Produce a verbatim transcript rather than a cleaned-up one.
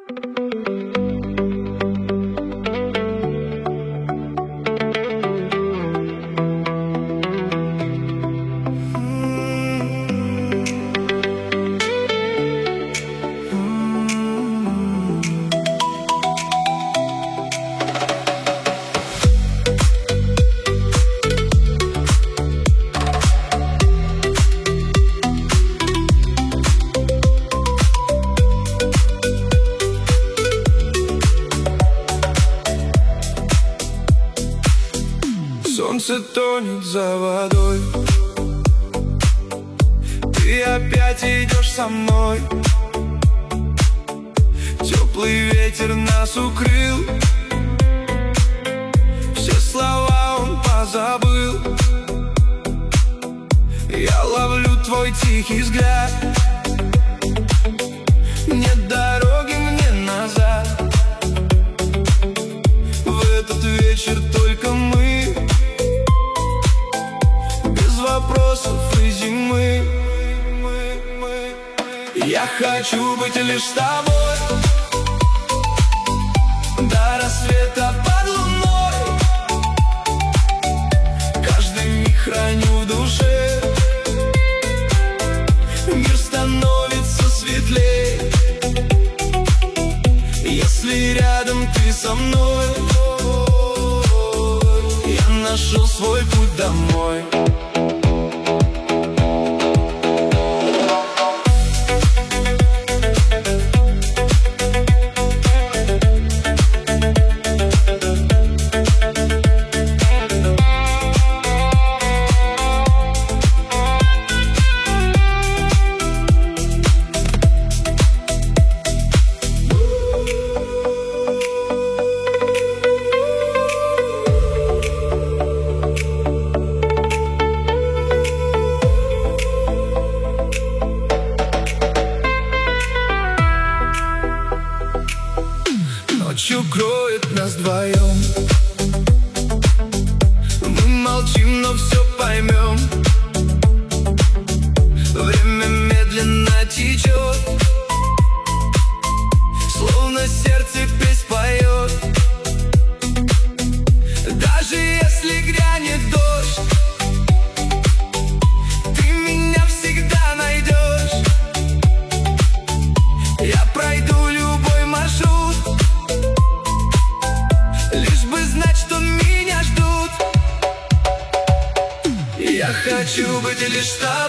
Солнце тонет за водой, ты опять идешь со мной. Теплый ветер нас укрыл, все слова он позабыл. Я ловлю твой тихий взгляд, нет дороги мне назад. В этот вечер только мы, вопросов и зимы. Я хочу быть лишь с тобой до рассвета под луной. Каждый миг храню в душе, мир становится светлей, если рядом ты со мной. Я нашел свой путь домой. Ночью кроет нас вдвоем, мы молчим, но все поймем. Время медленно течет, словно сердце песнь поет. Даже если грянет дождь, ты меня всегда найдешь. Я пройду любой маршрут, лишь бы знать, что меня ждут. Я хочу быть лишь с тобой